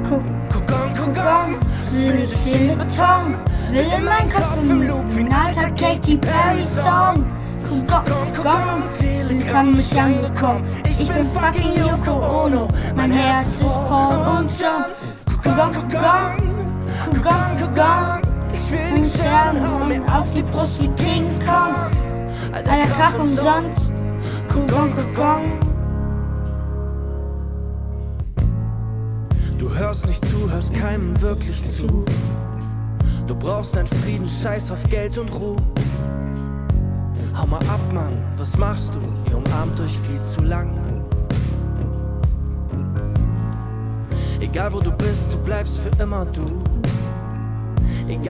Kokon, will ich den Beton, will in mein Kopf im Loop wie ein alter Katy Perry Song. Kokon, bin kaum nicht angekommen, ich bin fucking Yoko Ono, mein Herz ist Paul und John. Kokon, ich will den Stern, hau mir auf die Brust wie King Kong. Alter Krach umsonst, Kokon. Du hörst nicht zu, hörst keinem wirklich zu. Du brauchst deinen Frieden, scheiß auf Geld und Ruhe. Hau mal ab, Mann, was machst du? Ihr umarmt euch viel zu lang. Egal wo du bist, du bleibst für immer du.